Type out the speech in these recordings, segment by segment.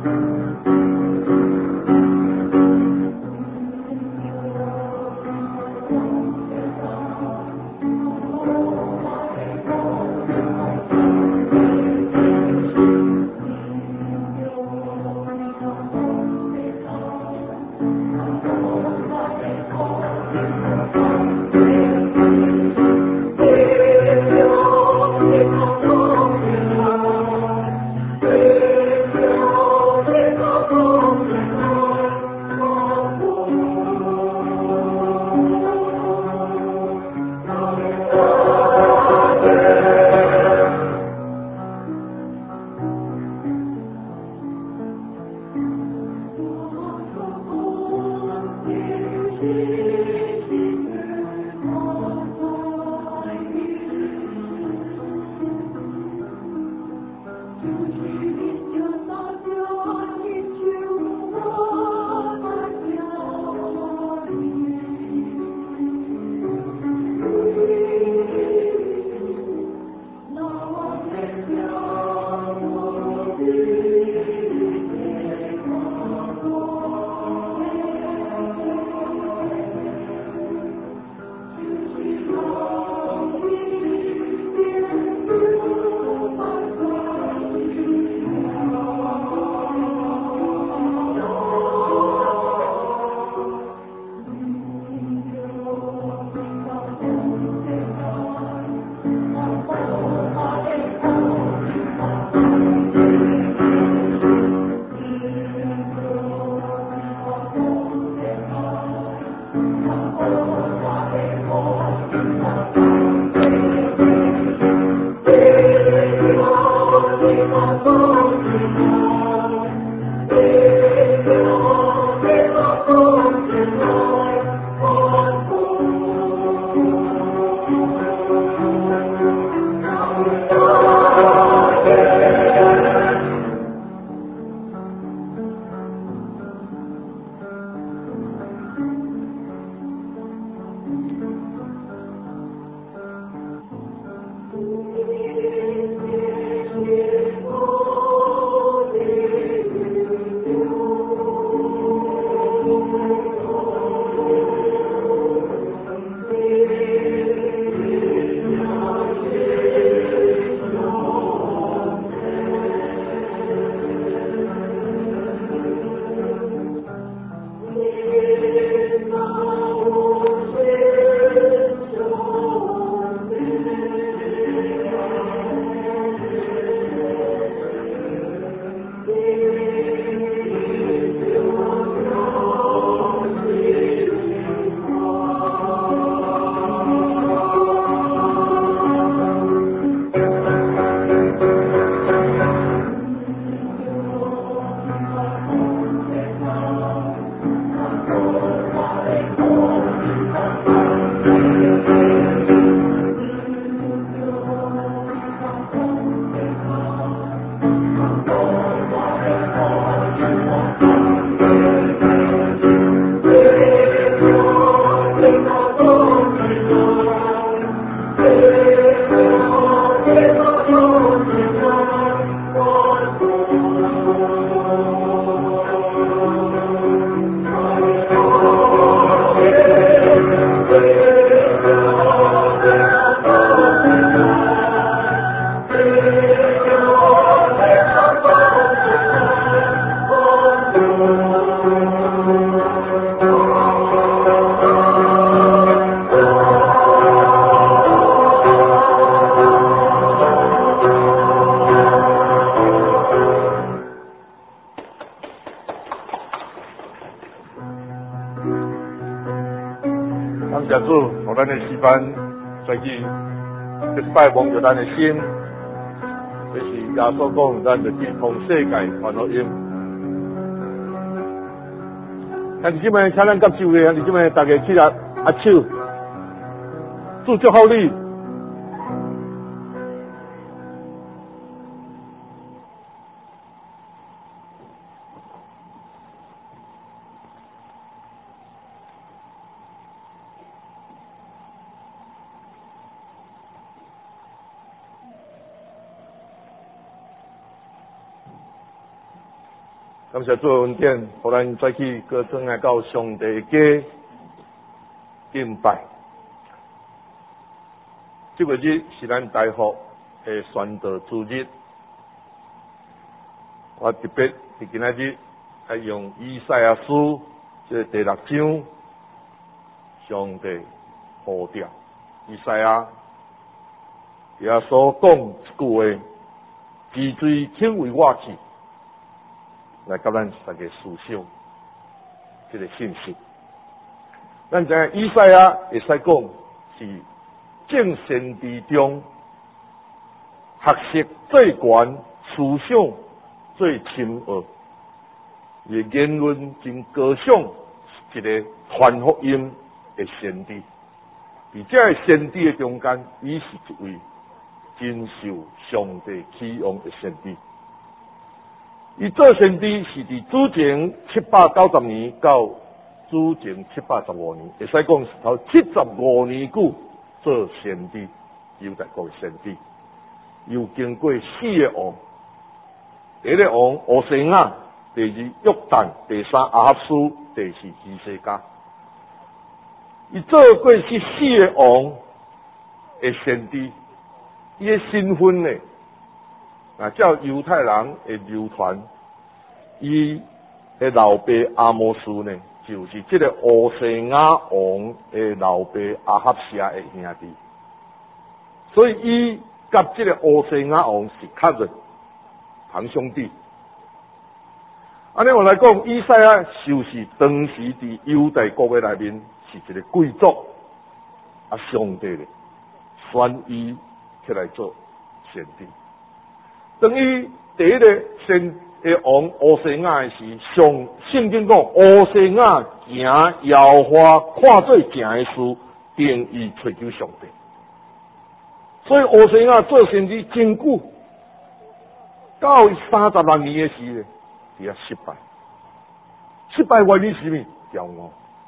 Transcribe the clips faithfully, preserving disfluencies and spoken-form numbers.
感谢主，让咱的诗班随去一摆蒙着咱的心，这是耶稣讲，咱就去同世界传福音。但是今日请咱接受的，但是今日大家起来握手，主祝福你。 感谢主的恩典，互咱再去过转来到上帝家敬拜。这个日是咱大学的宣道主日，我特别伫今仔日要用以赛亚书这第六章上帝呼召以赛亚也所讲一句话：自罪请为我去。来甲咱大家思想这个信息。咱知影以赛亚会使讲是正先知中学识最悬、思想最深奥，伊言论真高尚，是一个传福音的先知。伫这个先知的中间，伊是一位真受上帝启用的先知。伊做先知是伫主前七百九十年到主前七百十五年，会使讲是头七十五年久做先知，犹太国的先知，又经过四个王，第一个王乌西雅，第二约旦，第三阿哈斯，第四以西家。伊做过是四个王的先知，伊的身份呢？啊，照犹太人的流传，伊的老爸阿摩斯呢，就是这个乌西雅王的老爸阿哈斯的兄弟，所以伊甲这个乌西雅王是确认堂兄弟。安尼我来讲，以赛亚就是当时伫犹太国的内面是一个贵族，啊，上帝咧选伊起来做先知。等于第一个先的王乌西雅是上圣经讲乌西雅行耶和华看做正的事，定义追求上帝。所以乌西雅做先知真久，到三十六年的时咧，伊也失败。失败原因是什么？骄傲。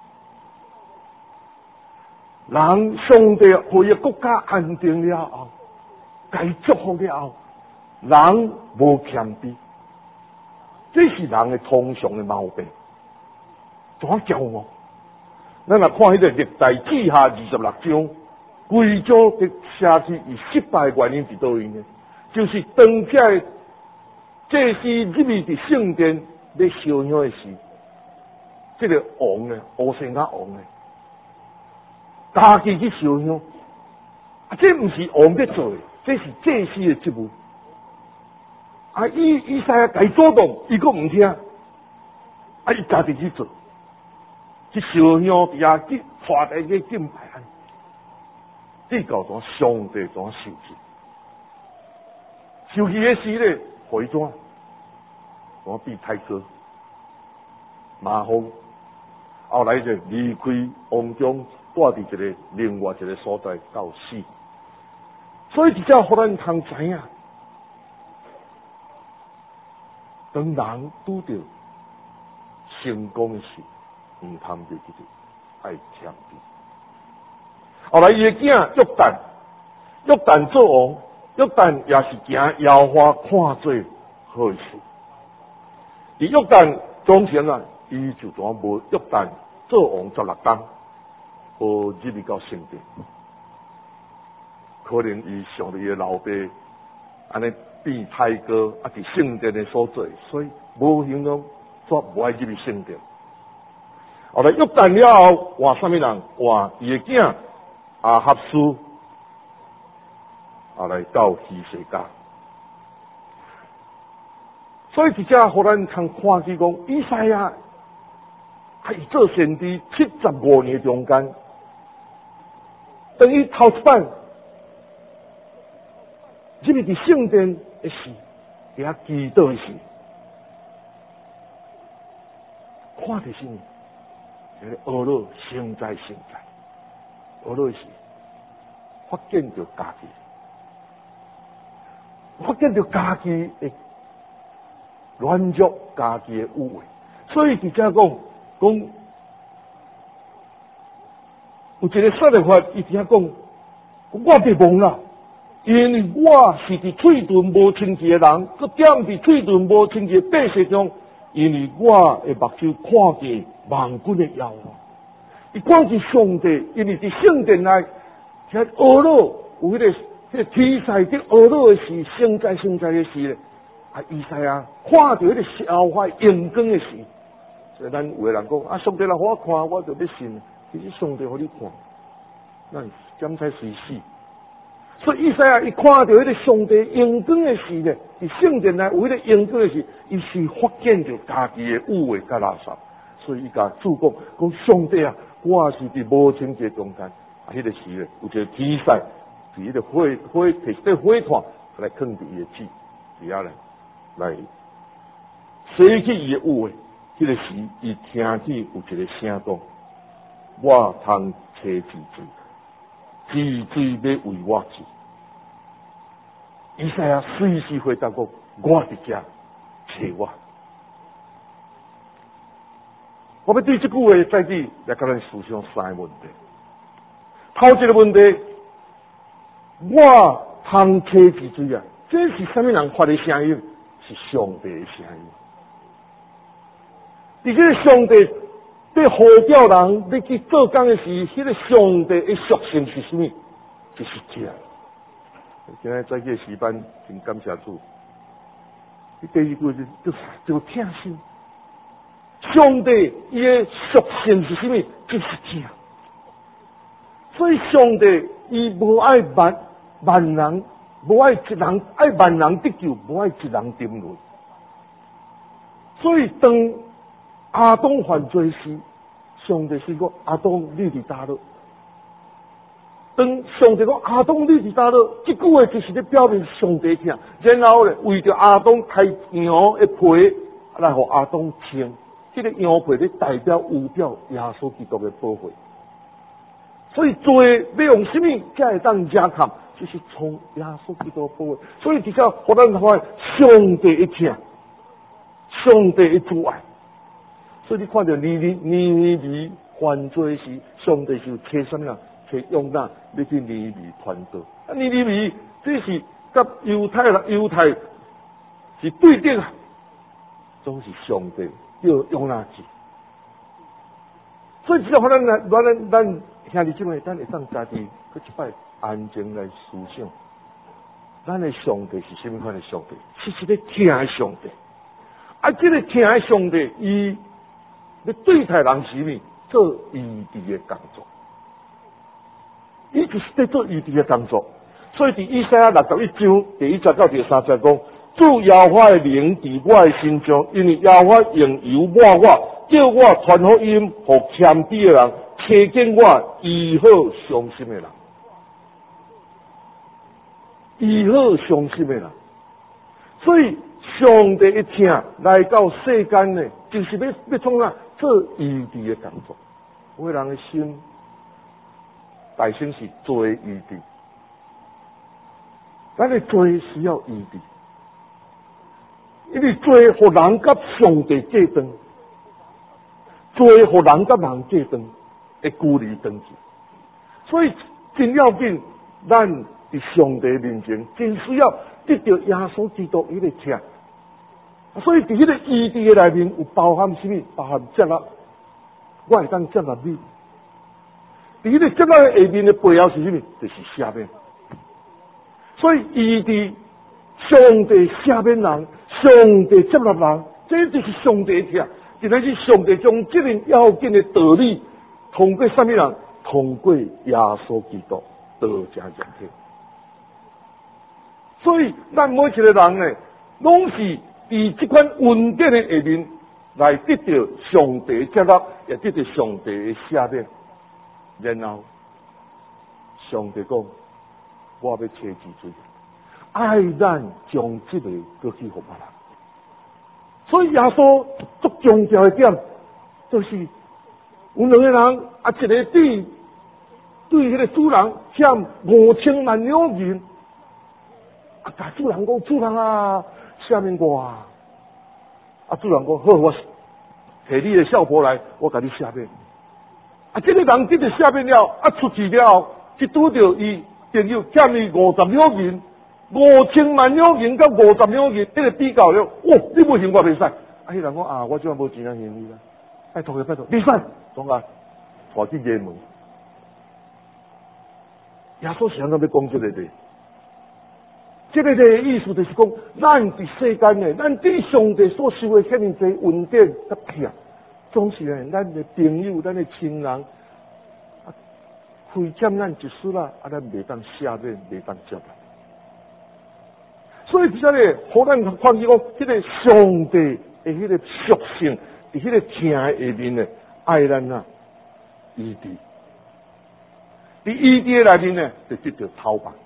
人上帝互伊国家安定了后，该祝福了后。人无谦卑，这是人的通常的毛病。怎骄傲？咱来看迄个历代志下二十六章，规章的写起伊失败的原因是倒位呢？就是当这这是入面的圣殿要烧香的时，这个王呢，乌西雅王呢，家己去烧香，啊，这不是王在做的，这是祭司的职务。啊！伊伊赛亚该主动，伊阁唔听，啊！伊家己去做，去烧香伫遐去带大家敬拜安，这搞怎上帝怎受气？受气的时咧，回转，我变太哥，麻风，后来就离开王中，带伫一个另外一个所在到死。所以只要互咱通知影。当人拄到成功的时，唔通就记住爱谦卑。后来伊的囝约旦，约旦做王，约旦也是行耶和华看做好事。而约旦当前啊，伊就怎无约旦做王十六天，无入去到圣殿，可能伊上帝的老爸安尼。变太高啊！伫圣殿的所在，所以无形中煞无爱入去圣殿。后来约旦了后，换什么人？换伊的囝阿哈斯，啊来到希西家。所以伫遮互咱通看起讲，以赛亚还做先知七十五年中间，等于头一摆入去伫圣殿。一时，伫遐祈祷的时，看的是这个俄罗现在现在，俄罗斯发现着家己，发现着家己的软弱，家己的污秽，所以伫遮讲讲，有一个杀人犯，伊伫遐讲，我别忘啦。因为我是伫喙唇无清洁的人，佮踮伫喙唇无清洁百姓中， 因为我的目睭看见万军的耶和华。伊讲是上帝，因为伫圣殿内，遐俄罗有迄、那个迄、那个天使伫俄罗的时，生在生在的时咧，啊，以赛亚看到迄个消化阳光的时，所以咱有个人讲啊，上帝来互我看，我就要信。其实上帝互你看，咱检才随死。所以以赛亚一看到迄个上帝阳光的时咧，伫圣殿内有迄个阳光的时，伊是发现着家己的污秽甲垃圾，所以伊甲主讲讲上帝啊。我是伫无情节中间，啊，迄、那个时咧，有一个天使，伫迄个火火摕一块火炭来放伫伊的嘴，底下来来洗去伊的污秽。迄、那个时，伊听见有一个声讲：我通找治罪，治罪要为我治。以赛亚随时回答讲：我伫遮，找我。我要对这句话再次来甲咱思想三个问题。头一个问题，我通找治罪啊，这是什么人发的声音？是上帝的声音。伫这个上帝在呼叫人要去做工的时，迄、那个上帝的属性是什么？就是这。今日在这时班，真感谢主。你第一句就就就听心。上帝伊的属性是什么？就是这。所以上帝伊无爱万万人，无爱一人，爱万人得救，无爱一人沉沦。所以当亚当犯罪时，上帝是讲亚当你伫倒落。当上帝讲亚当你伫倒落，这句话就是咧表明上帝听。然后咧，为着亚当开羊的皮来互亚当穿。这个羊皮咧代表预表耶稣基督的宝血，所以罪要用什么才会当遮砍？就是从耶稣基督的宝血。所以至少互咱发现上帝一听，上帝一主爱。所以你看到尼尼尼尼微犯罪时，上帝是找什么人？找用那要去尼尼微传道。啊，尼尼微这是甲犹太人犹太是对顶啊，总是上帝。要用哪子？所以只要咱咱咱咱兄弟姊妹，咱会当家己搁一摆安静来思想，咱的上帝是什么款的上帝？是一个听的上帝。啊，这个听的上帝，伊要对待人是咪做异地的工作？伊就是在做异地的工作。所以伫以赛亚六十一章第一节到第三节讲。主耶和华的灵伫我的心中，因为耶和华用油抹我，叫我传福音给谦卑的人，听见我医好伤心的人，医好伤心的人。所以上帝一听来到世间呢，就是要要创啥做异地的工作。有的人的心，大心是做异地，咱的做需要异地。因为做互人甲上帝结断，做互人甲人结断会距离长期，所以真要紧，咱伫上帝面前真需要得到耶稣基督迄个听。所以伫迄个异地的内面有包含什么？包含接纳，我会当接纳你。伫迄个接纳的下面的背后是什么？就是下面。所以异地。上帝赦免人，上帝接纳人，这就是上帝听。就乃是上帝将这个要紧的道理，通过什么人？通过耶稣基督道成肉体。所以，咱每一个人呢，拢是伫这款稳定的下面来得到上帝接纳，也得到上帝的赦免。然后，上帝讲：我要切治罪。爱咱将这个过去给别人，所以耶稣最重要的点，就是有两个人啊，一个对对迄个主人欠五千万两银，啊，甲主人讲：主人啊，赦免我啊！啊，主人讲：好，我摕你的孝婆来，我甲你赦免。啊，这个人得到赦免了，啊，出去了，去拄着伊朋友欠伊五十两银。五千万两银甲五十两银，这个比较了，哇！你不行我袂使， 啊，迄人讲啊，我即下无钱啊，行李啦，拜托个拜托，你散，总啊，带去衙门。耶稣是安怎要讲这个的？这个的意思就是讲，咱伫世间呢，咱对上帝所受的遐尼侪恩典甲疼，总是呢，咱的朋友、咱的亲人，啊，亏欠咱一丝啦，啊，咱袂当赦免，袂当接纳。所以伫遮呢，互咱看见讲，迄个上帝的迄个属性，伫迄个疼的下面呢，爱咱啊，医治。伫医治的内面呢，就得到讨办。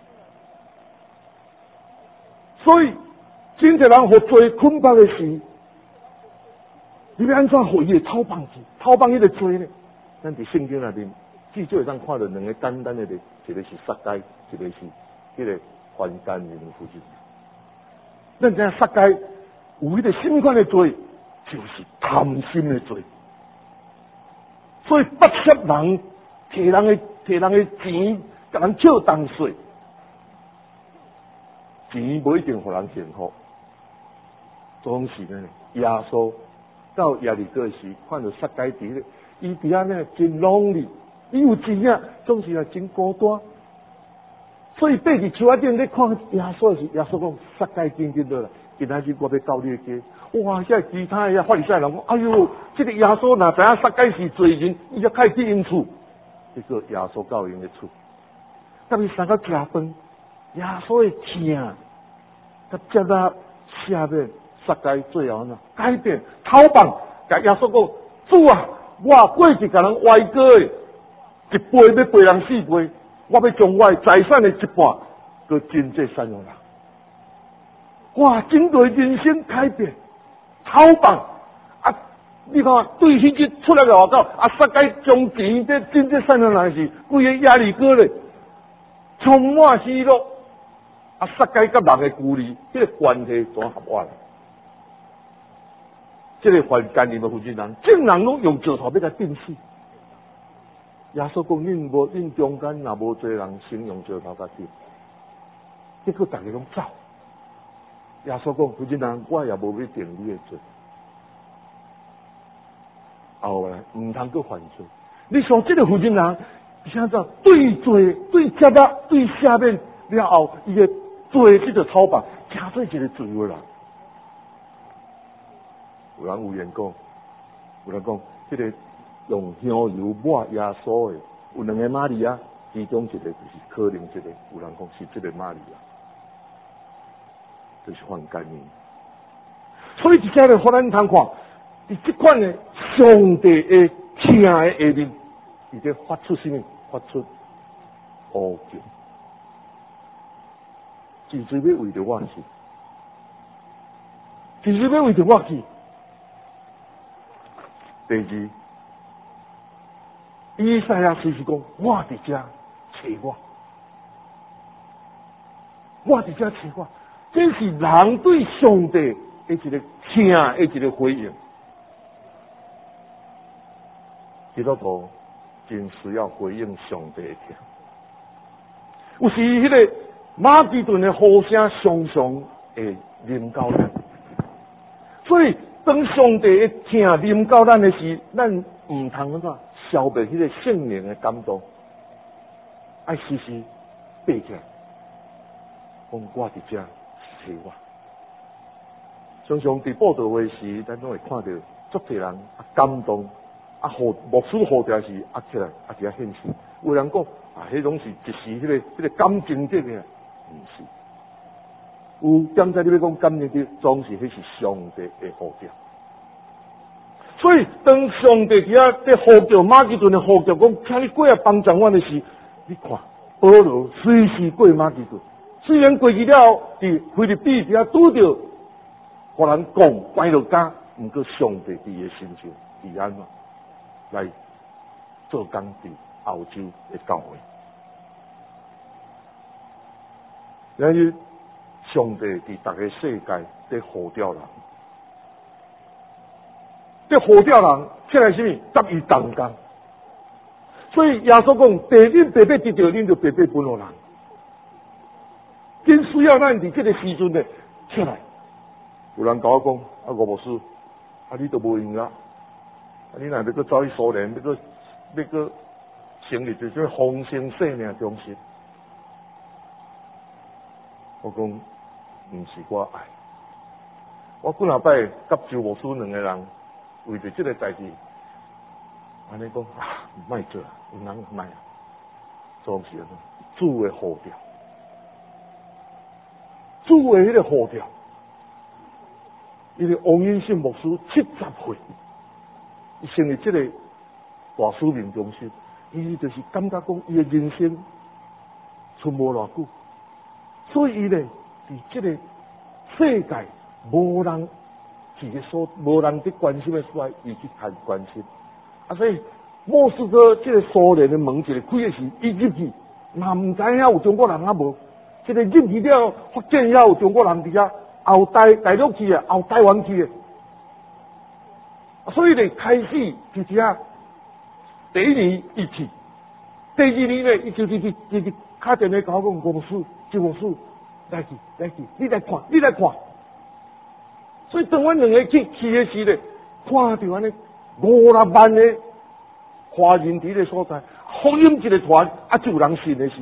所以，真侪人互罪捆绑的时，你要安怎互伊的讨办去？讨办迄个罪呢？咱伫圣经内面，至少会当看到两个简单的例，一个是杀街，一个是迄个还奸淫妇人。咱知影杀街有迄个心款的罪，就是贪心的罪。所以不惜人摕人的摕人的钱，甲人笑当税。钱不一定互人幸福，总是呢。耶稣到耶利哥时，看到撒该地咧，伊伫遐呢真努力，伊有钱啊，总是啊真孤单。所以爬伫树仔顶咧看耶稣时，耶稣讲：撒该紧紧落来，今仔日我要到你家。哇！现在其他的法利赛人讲：哎呦，这个耶稣若知影撒该是罪人，伊就开去因厝。结果耶稣到因的厝，甲伊三个食饭。耶稣的疼，甲接纳下面撒该最后呢改变讨办，甲耶稣讲：主啊，我过去甲人歪过的，一倍要赔人四倍，我要将我的财产的一半，搁真济善用人。哇！真对人生改变，讨办啊！你看对迄日出来个外口，啊，撒该将钱这真济善用人是规个压力哥咧，充满喜乐。啊，撒该甲人的距离，这个关系怎合我啦？这个还奸淫的负责人，正人拢用石头要甲钉死。耶稣讲：恁无恁中间若无侪人先用石头甲钉，结果大家拢走。耶稣讲：负责人，我也无要定你的罪，后来唔通去犯罪。你像这个负责人，现在对罪、对接纳、对下面了后，伊个。做这个讨办，加做一个罪恶人。有人有言讲，有人讲，这个用香油抹耶稣的，有两个玛利亚，其中一个就是可能这个，有人讲是这个玛利亚，就是犯奸淫。所以，这下来，互咱通看，伫这款的上帝的疼的下面，伊在发出什么？发出乌求。只是要为着我去，只是要为着我去。第二，以赛亚书是讲，我伫遮找我，我伫遮找我，这是人对上帝的一个听的一个回应。基督徒真需要回应上帝的听，有时迄个。马其顿的呼声常常会临到咱，所以当上帝的听临到咱的时，咱唔通安怎消灭迄个圣灵的感动，爱时时爬起来，讲我伫遮找我。常常伫报道会时，咱拢会看到足侪人啊感动，啊呼牧师呼调时啊起来啊伫遐献诗。有人讲啊，迄拢是一时迄个迄个感情的呢。唔是，有刚才你要讲感情的，总是迄是上帝的呼召。所以当上帝伫遐在呼召马其顿的呼召，讲请你过来帮助我的时，你看保罗随时过马其顿，虽然过去了后伫菲律比伫遐拄着，互人讲关落家，毋过上帝伫伊的心上伫安怎来做工伫欧洲的教会。然而，上帝伫逐个世界在呼召人，在呼召人起来什么？搭伊同工。所以耶稣讲：地恁白白得到，恁就白白分互人。真需要咱伫这个时阵呢起来。有人甲我讲：啊，吴牧师， 啊，你都无用啊！啊，你若要搁走去苏联，要搁要搁成立就叫丰盛生命中心。我讲，毋是我爱。我几若摆甲周牧师两个人为着即个代志，安尼讲啊，莫做啊，有人莫啊，总是安尼。主的呼召，主的迄个呼召，因为王英信牧师七十岁，伊成立即个大使命中心，伊就是感觉讲伊的人生剩无偌久，所以伊咧伫即个世界无人伫个所无人伫关心的所在，伊去谈关心。啊，所以莫斯科即个苏联的门一个开的时，伊入去，嘛毋知影有中国人啊无，即个入去了发现遐有中国人伫遐，后台大陆去啊，后台湾去的，所以咧开始伫遐第一年伊去，第二年咧伊就直直直直打电话甲我讲，吴牧师、周牧师，来去来去，你来看，你来看。所以当阮两个去去的时咧，看到安尼五六万的华人伫个所在，福音一个团啊，就有人信的是，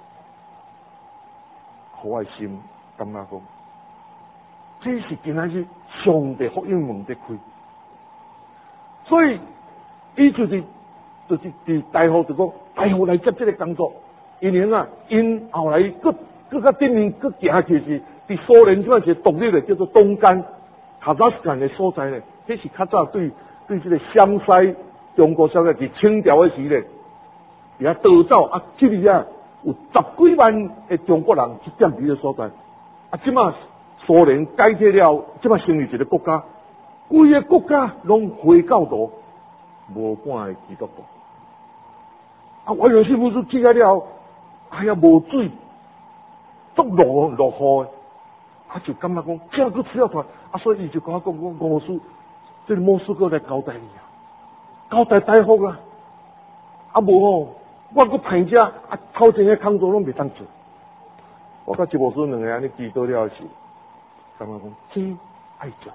我的心感觉讲，这是今仔日上帝福音门在开，所以伊就是就是伫大学就讲大学来接这个工作，因为啊，因后来搁搁较顶面搁行去是伫苏联这个独立的叫做东干。卡扎斯坦的所在咧，这是较早对对这个湘西中国湘西是清朝的时咧，伫遐逃走啊，这里啊有十几万的中国人去占据的所在，啊，即马苏联解体了，即马成立一个国家，规个国家拢回教徒，无半个基督徒。啊，我有时不是去了，哎呀，无水，足落落雨。啊，就感觉讲，这个需要团，啊，所以伊就跟我讲，讲吴师，这个莫斯科来交代你啊，交代大福啦，啊无哦，我搁骗者，啊头前个工作拢袂当做。我甲周牧师两个安尼祈祷了时，感觉讲真爱做。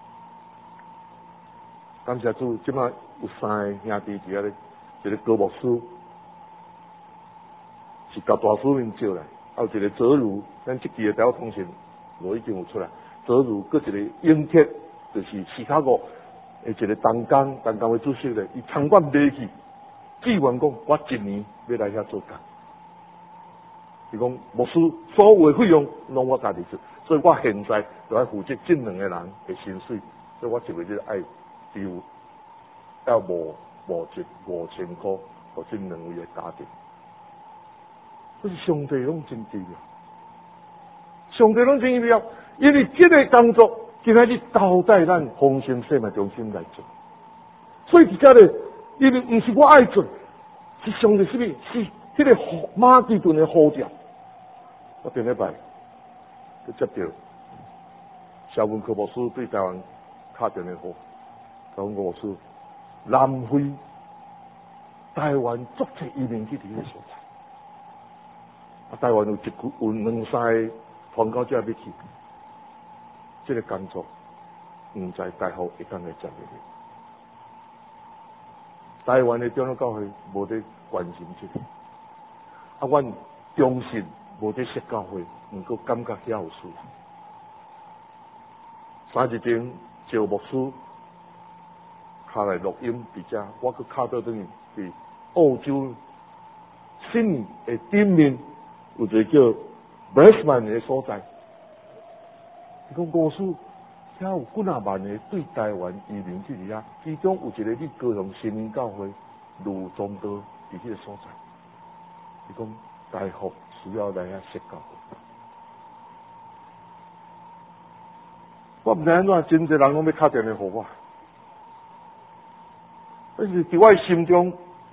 感谢主，即马有三个兄弟伫遐咧，一个高牧师是甲大使命招来，还有一个泽如，咱即期的台湾通信。我已经有出来，泽如搁一个英铁，就是西卡国的一个东工东工的主席咧，伊参观买去，志愿讲我一年要来遐做工。伊讲牧师所有的费用拢我家己出，所以我现在就要负责这两个人的薪水，所以我一个月爱只有要五五千五千块，互这两位的家庭。这是上帝拢真奇妙。上帝拢真奇妙，因为这个工作今仔日交代咱丰盛生命中心来做，所以伫遮咧，因为毋是我爱做，是上帝什么？是迄个马其顿的呼召。我顶礼拜就接到肖文科牧师对台湾打电话给我，讲吴牧师，南非、台湾足侪移民去伫迄个所在，啊，台湾有一股有两三个。传教者要去，这个工作唔知大学会当来接入去。台湾的长老教会无在关心这个，啊，阮中信无在设教会，毋过感觉遐有需要。三日前，赵牧师下来录音伫遮，我搁卡到等于伫澳洲悉尼的顶面有一个叫。Brisbane 的所在，伊讲故事，遐有几啊万的对台湾移民去遐，其中有一个去高雄新民教会卢中道伫迄个所在，伊讲大学需要来遐设教会。我毋知安怎，真侪人拢要打电话给我，但是伫我心中，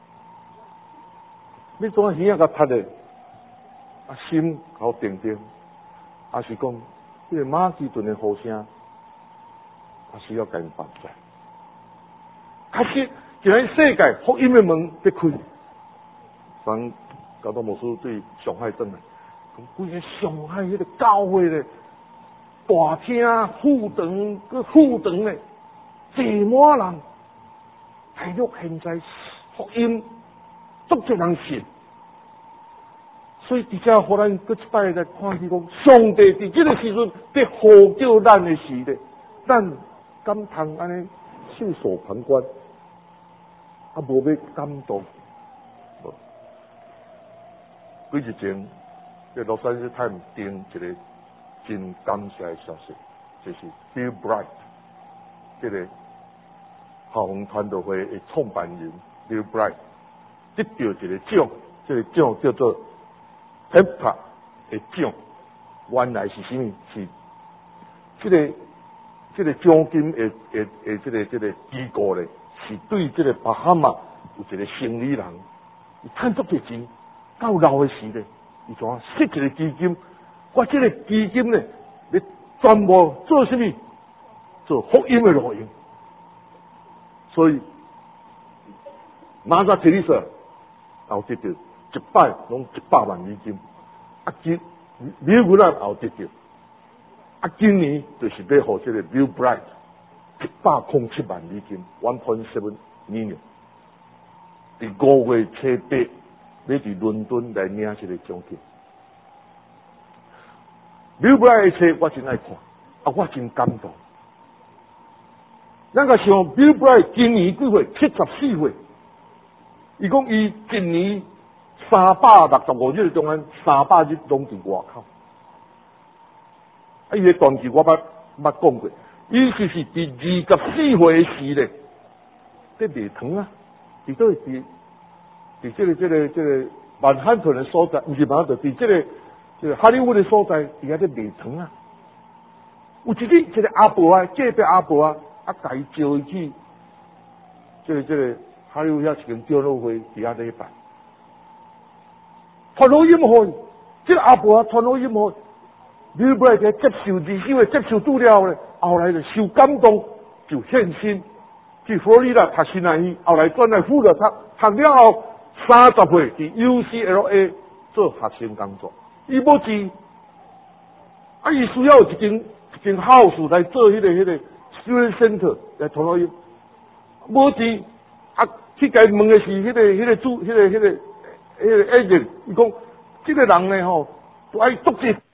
你怎啊耳仔甲拍咧？啊，心好定定，啊是讲，这个马其顿的呼声，啊需要改办在。开始，既然世界福音的门在开，咱搞到牧师对上海转来，讲规个上海迄个教会咧，大厅、副堂、个副堂咧， 坐满人，大陆现在福音足多人信，所以伫遮互咱搁一摆来看见讲，上帝伫这个时阵在呼叫咱的时咧，咱敢通安尼袖手旁观，啊无要感动。几日前，这洛杉矶泰晤登一个真感谢的消息，就是 Bill Bright 这个校园传道会的创办人 Bill Bright 得到一个奖，这个奖叫做 P E P A 的奖。原来是什么？是这个这个奖金的的的这个这个机构咧，是对这个巴哈马有一个生理人，伊赚足多钱。到老的时咧，伊怎设一个基金？我这个基金咧，你全部做什么？做福音的录音。所以马扎提利瑟后得到一百拢一百万美金，啊今美国人后得到，啊今年就是要互这个 Bill Bright 一百零七万美金 ，one point seven million。伫五月初八。要伫伦敦来领这个奖金。Bill Bright的册我真爱看，啊，我真感动。咱个想 Bill Bright 今年几岁？七十四岁。伊讲伊一年三百六十五日中间，三百日拢伫外口。啊，伊个传记我捌捌讲过，伊其实伫二十四岁的时咧，在卖糖啊，伫倒伫。伫这个、这个、这个曼汉顿的所在，不是曼汉顿，伫这个、这个哈利坞的所在，伫遐在卖糖啊。有一日，这个阿伯啊，隔壁阿伯啊，啊，甲伊招伊去，这个、这个哈利坞遐一间交流会，伫遐咧办。传录音会，这个阿伯啊，传录音会，你不来接受二手的，接受度了咧，后来就受感动，就献身去佛罗里达读新南医，后来转来富勒读，读了后。三十岁伫 U C L A 做学生工作，伊无钱，啊，伊需要一间一间 house 来做迄、那个迄、那个 student center 来传录音，无钱，啊，去甲伊问的是迄、那个迄、那个主迄、那个迄、那个迄、那个 agent， 伊讲，这个人呢吼，都爱足济。